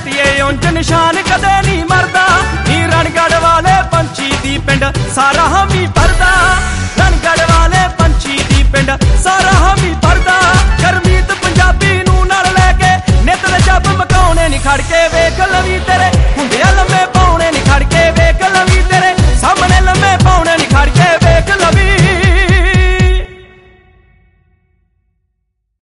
ਜੱਟੀਏ ਉਂਝ ਨਿਸ਼ਾਨ कदे नहीं मरदा नी रणगढ़ वाले पंछी दी पिंड सारा हामी भरदा रणगढ़ वाले पंछी दी पिंड सारा हामी भरदा गरमीत पंजाबी नूं नाल लैके नित दे जब मकाउने नहीं खड़